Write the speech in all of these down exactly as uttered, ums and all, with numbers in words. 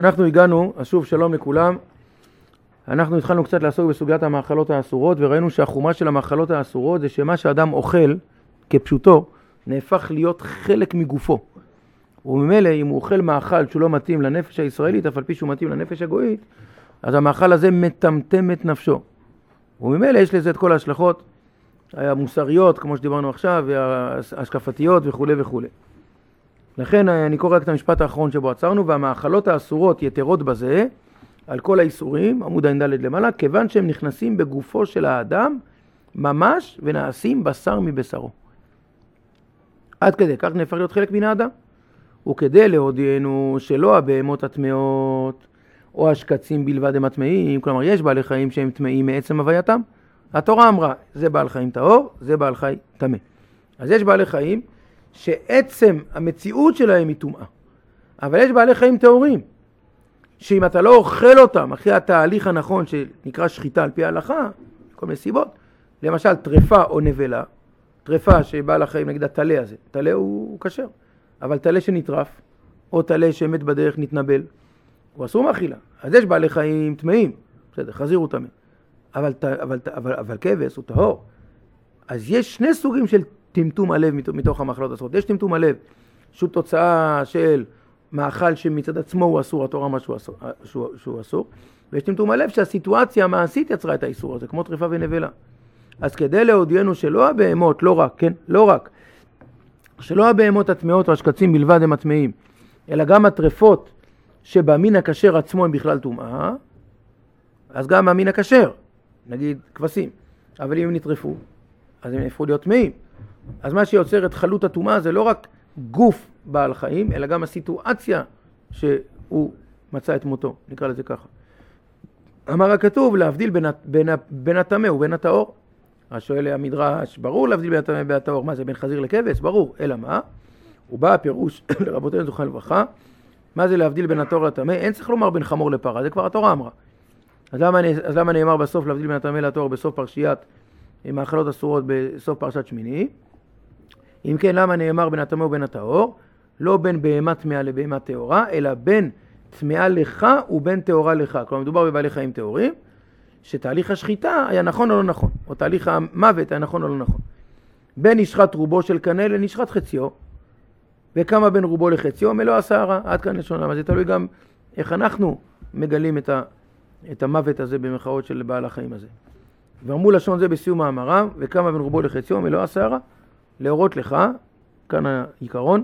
אנחנו הגענו, אז שוב שלום לכולם, אנחנו התחלנו קצת לעסוק בסוגיית המאכלות האסורות, וראינו שהחומה של המאכלות האסורות זה שמה שאדם אוכל כפשוטו נהפך להיות חלק מגופו. וממילא אם הוא אוכל מאכל שהוא לא מתאים לנפש הישראלית, אף על פי שהוא מתאים לנפש הגויית, אז המאכל הזה מטמטם את נפשו. וממילא יש לזה את כל ההשלכות המוסריות, כמו שדיברנו עכשיו, וההשקפתיות וכו' וכו'. לכן אני קורא רק את המשפט האחרון שבו עצרנו, והמאכלות האסורות יתרות בזה, על כל האיסורים, עמוד עין ד' למעלה, כיוון שהם נכנסים בגופו של האדם, ממש ונעשים בשר מבשרו. עד כדי כך נהפך להיות חלק מן האדם. וכדי להודיענו שלא הבהמות הטמאות, או השקצים בלבד הם הטמאים, כלומר יש בעלי חיים שהם טמאים מעצם הווייתם. התורה אמרה, זה בעל חיים טהור, זה בעל חי טמא. אז יש בעלי חיים שעצם המציאות שלהם היא טומאה. אבל יש בעלי חיים טהורים, שאם אתה לא אוכל אותם אחרי התהליך הנכון שנקרא שחיטה על פי ההלכה, כל מיני סיבות, למשל טרפה או נבלה, טרפה שבעל החיים, נגיד התלה הזה, תלה הוא כשר, אבל תלה שנטרף, או תלה שמת בדרך נתנבל, הוא אסור מאכילה. אז יש בעלי חיים טמאים, בסדר, חזיר הוא טמא, אבל, אבל, אבל, אבל כבש הוא טהור. אז יש שני סוגים של טמטום הלב מתוך המאכלות האסורות. יש טמטום הלב, שהוא תוצאה של מאכל שמצד עצמו הוא אסור, התורה מה שהוא אסור, שהוא, שהוא אסור. ויש טמטום הלב שהסיטואציה המעשית יצרה את האיסור הזה, כמו טרפה ונבלה. אז כדי להודיענו שלא הבהמות, לא רק, כן, לא רק, שלא הבהמות הטמאות או השקצים בלבד הם הטמאים, אלא גם הטרפות שבמין הכשר עצמו הם בכלל טומאה, אז גם המין הכשר, נגיד כבשים, אבל אם הם נטרפו, אז הם הפכו להיות טמאים. אז מה שיוצר את חלות הטומאה זה לא רק גוף בעל חיים, אלא גם הסיטואציה שהוא מצא את מותו, נקרא לזה ככה. אמר הכתוב להבדיל בין, בין, בין הטמא ובין הטהור. אז שואל המדרש, ברור להבדיל בין הטמא ובין הטהור, מה זה בין חזיר לכבש? ברור, אלא מה? הוא בא הפירוש לרבותינו זכרם לברכה, מה זה להבדיל בין הטהור לטמא? אין צריך לומר בין חמור לפרה, זה כבר התורה אמרה. אז למה, אז למה נאמר בסוף להבדיל בין הטמא לטהור בסוף פרשיית מאכלות אסורות בסוף פרשת שמיני? אם כן, למה נאמר בין הטמא ובין הטהור? לא בין בהמה טמאה לבהמה טהורה, אלא בין טמאה לך ובין טהורה לך. כלומר, מדובר בבעלי חיים טהורים, שתהליך השחיטה היה נכון או לא נכון, או תהליך המוות היה נכון או לא נכון. בין נשחט רובו של קנה לנשחט חציו, וכמה בין רובו לחציו, מלוא השערה, עד כאן לשון. אבל זה תלוי גם איך אנחנו מגלים את, ה, את המוות הזה במרכאות של בעל החיים הזה. ואמרו לשון זה בסיום מאמרם, וכמה בין רובו לחציו, מלוא השערה, להראות לך, כאן העיקרון,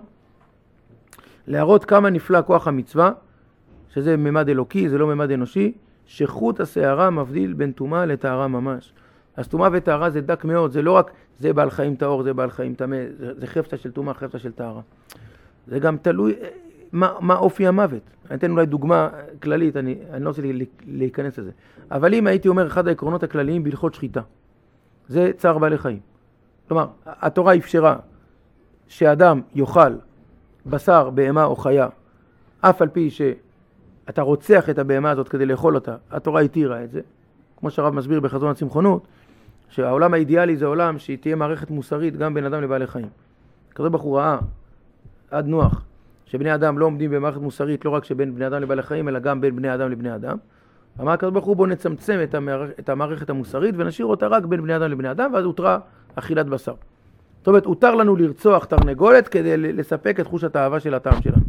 להראות כמה נפלא כוח המצווה, שזה ממד אלוקי, זה לא ממד אנושי, שחוט השערה מבדיל בין טומאה לטהרה ממש. אז טומאה וטהרה זה דק מאוד, זה לא רק זה בעל חיים טהור, זה בעל חיים טמא, זה, זה חפצה של טומאה, חפצה של טהרה. זה גם תלוי מה, מה אופי המוות. אני אתן אולי דוגמה כללית, אני, אני לא רוצה להיכנס לזה. אבל אם הייתי אומר אחד העקרונות הכלליים בהלכות שחיטה, זה צער בעלי חיים. כלומר, התורה אפשרה שאדם יאכל בשר, בהמה או חיה, אף על פי שאתה רוצח את הבהמה הזאת כדי לאכול אותה, התורה התירה את זה. כמו שהרב מסביר בחזון הצמחונות, שהעולם האידיאלי זה עולם שתהיה מערכת מוסרית גם בין אדם לבעלי חיים. כזה בחור ראה עד נוח, שבני אדם לא עומדים במערכת מוסרית לא רק שבין בני אדם לבעלי חיים, אלא גם בין בני אדם לבני אדם. אמר כזה בחור בוא נצמצם את, המערכ... את המערכת המוסרית ונשאיר אותה רק בין בני אדם לבני אדם, ואז הותרה אכילת בשר. זאת אומרת, הותר לנו לרצוח תרנגולת כדי לספק את תחושת האהבה של הטעם שלנו.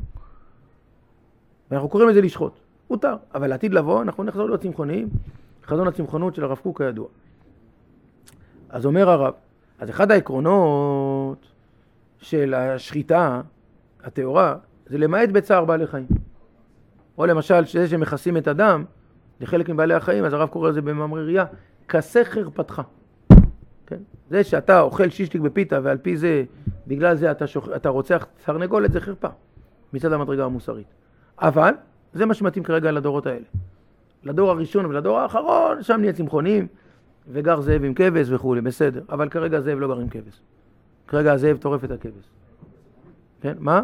ואנחנו קוראים לזה לשחוט. הותר. אבל לעתיד לבוא, אנחנו נחזור להיות צמחוניים. חזון הצמחונות של הרב קוק כידוע. אז אומר הרב, אז אחד העקרונות של השחיטה, התאורה, זה למעט בצער בעלי חיים. או למשל, שזה שמכסים את הדם, לחלק מבעלי החיים, אז הרב קורא לזה במאמרי ראייה, כסה חרפתך. כן? זה שאתה אוכל שישליק בפיתה, ועל פי זה, בגלל זה אתה, שוח... אתה רוצח תרנגולת, זה חרפה, מצד המדרגה המוסרית. אבל, זה מה שמתאים כרגע לדורות האלה. לדור הראשון ולדור האחרון, שם נהיה צמחונים, וגר זאב עם כבש וכו', בסדר. אבל כרגע זאב לא גר עם כבש. כרגע הזאב טורף את הכבש. כן? מה?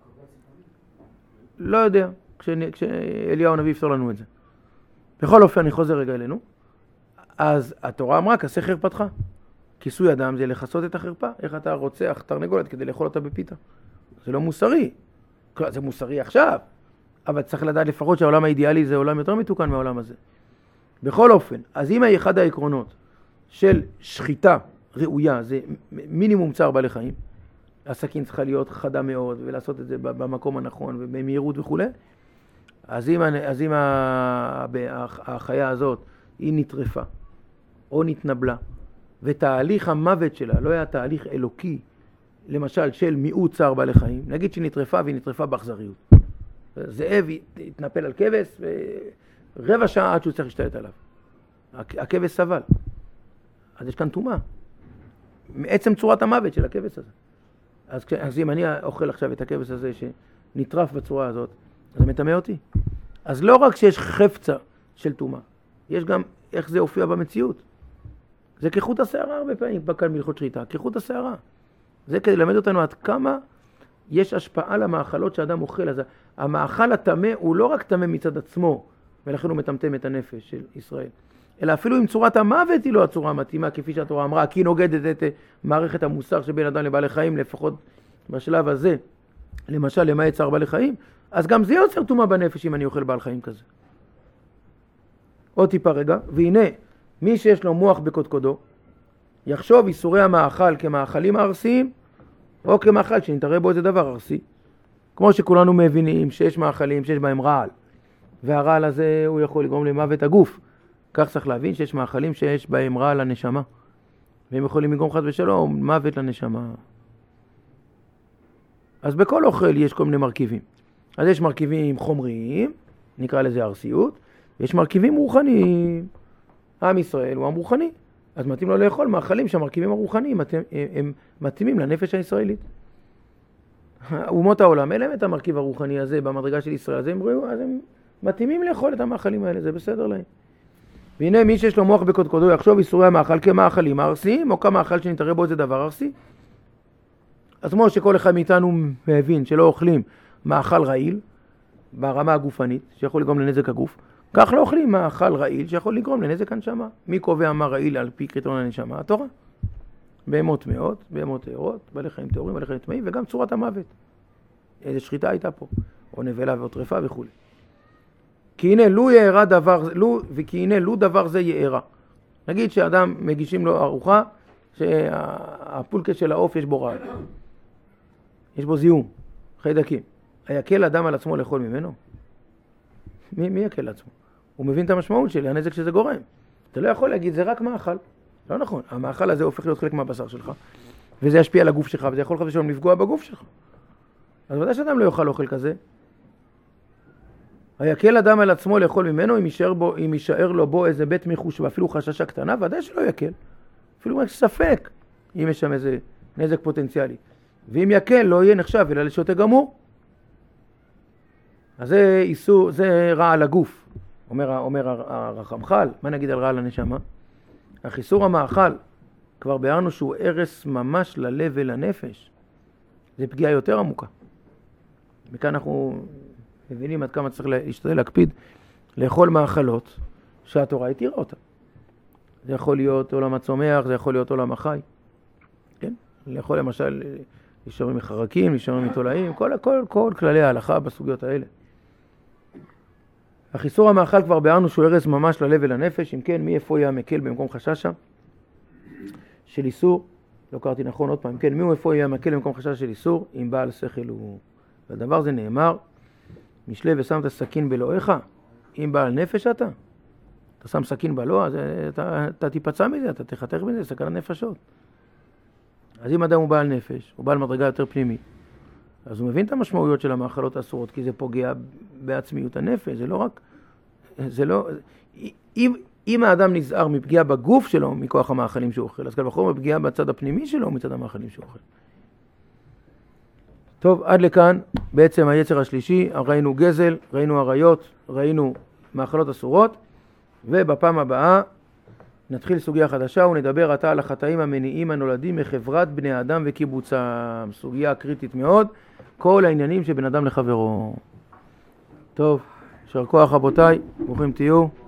לא יודע. כשאליהו הנביא יפסור לנו את זה. בכל אופן, אני חוזר רגע אלינו. אז התורה אמרה, כסה חרפתך. כיסוי אדם זה לחסות את החרפה. איך אתה רוצח תרנגולת כדי לאכול אותה בפיתה? זה לא מוסרי. זה מוסרי עכשיו. אבל צריך לדעת לפחות שהעולם האידיאלי זה עולם יותר מתוקן מהעולם הזה. בכל אופן, אז אם אחד העקרונות של שחיטה ראויה זה מינימום צער בעלי חיים, הסכין צריכה להיות חדה מאוד ולעשות את זה במקום הנכון ובמהירות וכו'. אז אם, אז אם החיה הזאת היא נטרפה או נתנבלה, ותהליך המוות שלה לא היה תהליך אלוקי, למשל של מיעוט צער בעלי חיים, נגיד שהיא נטרפה והיא נטרפה באכזריות. זאב התנפל על כבש ורבע שעה עד שהוא צריך להשתלט עליו. הכבש סבל. אז יש כאן טומאה. מעצם צורת המוות של הכבש הזה. אז, אז אם אני אוכל עכשיו את הכבש הזה שנטרף בצורה הזאת, אז זה מטמא אותי. אז לא רק שיש חפצה של טומאה, יש גם איך זה הופיע במציאות. זה כחוט השערה הרבה פעמים כאן בהלכות שחיטה, כחוט השערה. זה כדי ללמד אותנו עד כמה יש השפעה למאכלות שאדם אוכל. אז המאכל הטמא הוא לא רק טמא מצד עצמו, ולכן הוא מטמטם את הנפש של ישראל, אלא אפילו אם צורת המוות היא לא הצורה המתאימה, כפי שהתורה אמרה, כי נוגדת את מערכת המוסר שבין אדם לבעלי חיים, לפחות בשלב הזה, למשל למעט צער בעלי חיים, אז גם זה יוצר טומאה בנפש אם אני אוכל בעל חיים כזה. עוד טיפה רגע, והנה, מי שיש לו מוח בקודקודו, יחשוב איסורי המאכל כמאכלים ארסיים, או כמאכל שנתראה בו איזה דבר ארסי. כמו שכולנו מבינים שיש מאכלים שיש בהם רעל, והרעל הזה הוא יכול לגרום למוות הגוף. כך צריך להבין שיש מאכלים שיש בהם רעל לנשמה, והם יכולים לגרום חס ושלום מוות לנשמה. אז בכל אוכל יש כל מיני מרכיבים. אז יש מרכיבים חומריים, נקרא לזה ארסיות, ויש מרכיבים רוחניים. עם ישראל הוא עם רוחני, אז מתאים לו לאכול מאכלים שהמרכיבים הרוחניים הם, הם מתאימים לנפש הישראלית. אומות העולם, אין להם את המרכיב הרוחני הזה במדרגה של ישראל, אז הם, אז הם מתאימים לאכול את המאכלים האלה, זה בסדר להם. והנה מי שיש לו מוח בקודקודו יחשוב איסורי המאכל כמאכלים ארסיים, או כמאכל שנתראה בו איזה דבר ארסי. אז כמו שכל אחד מאיתנו מבין שלא אוכלים מאכל רעיל ברמה הגופנית, שיכול לגרום לנזק הגוף, כך לא אוכלים מאכל רעיל שיכול לגרום לנזק הנשמה. מי קובע מה רעיל על פי קריטריון הנשמה? התורה. בהמות טמאות, בהמות טהורות, בעלי חיים טהורים, בעלי חיים טמאים, וגם צורת המוות. איזה שחיטה הייתה פה, או נבלה או טרפה וכו'. כי הנה לו יארה דבר, לו, וכי הנה לו דבר זה יארה. נגיד שאדם מגישים לו ארוחה, שהפולקה של העוף יש בו רעל. יש בו זיהום, חיידקים. היקל אדם על עצמו לאכול ממנו? מי, מי יקל לעצמו? הוא מבין את המשמעות שלי, הנזק שזה גורם. אתה לא יכול להגיד, זה רק מאכל. לא נכון, המאכל הזה הופך להיות חלק מהבשר שלך, וזה ישפיע על הגוף שלך, וזה יכול חס ושלום לפגוע בגוף שלך. אז ודאי שאדם לא יאכל אוכל כזה. היקל אדם על עצמו לאכול ממנו, אם יישאר, בו, אם יישאר לו בו איזה בית מיחוש, ואפילו חששה קטנה, ודאי שלא יקל. אפילו רק ספק, אם יש שם איזה נזק פוטנציאלי. ואם יקל, לא יהיה נחשב, אלא לשוטה גמור. אז זה איסור, זה רע על הגוף, אומר, אומר הרחמח"ל. מה נגיד על רע על הנשמה? אך איסור המאכל, כבר ביארנו שהוא הרס ממש ללב ולנפש. זה פגיעה יותר עמוקה. מכאן אנחנו מבינים עד כמה צריך להשתדל להקפיד לאכול מאכלות שהתורה התירה אותה. זה יכול להיות עולם הצומח, זה יכול להיות עולם החי. כן? לאכול למשל להישאר מחרקים, להישאר מתולעים, כל, כל, כל כללי ההלכה בסוגיות האלה. אך איסור המאכל כבר ביארנו שהוא הרס ממש ללב ולנפש. אם כן, מי איפה יהיה המקל במקום חששה של איסור? לא קראתי נכון עוד פעם. אם כן, מי איפה יהיה המקל במקום חשש של איסור? אם בעל שכל הוא... והדבר זה נאמר, משלה ושמת סכין בלואיך, אם בעל נפש אתה. אתה שם סכין בלוע, אז אתה, אתה תיפצע מזה, אתה תחתך מזה, סכנת נפשות. אז אם אדם הוא בעל נפש, הוא בעל מדרגה יותר פנימית, אז הוא מבין את המשמעויות של המאכלות האסורות, כי זה פוגע בעצמיות הנפש, זה לא רק... זה לא... אם, אם האדם נזהר מפגיעה בגוף שלו, מכוח המאכלים שהוא אוכל, אז קל וחומר פגיעה בצד הפנימי שלו, מצד המאכלים שהוא אוכל. טוב, עד לכאן בעצם היצר השלישי, ראינו גזל, ראינו עריות, ראינו מאכלות אסורות, ובפעם הבאה נתחיל סוגיה חדשה ונדבר עתה על החטאים המניעים הנולדים מחברת בני אדם וקיבוצם. סוגיה קריטית מאוד, כל העניינים שבין אדם לחברו. טוב, יישר כוח רבותיי, ברוכים תהיו.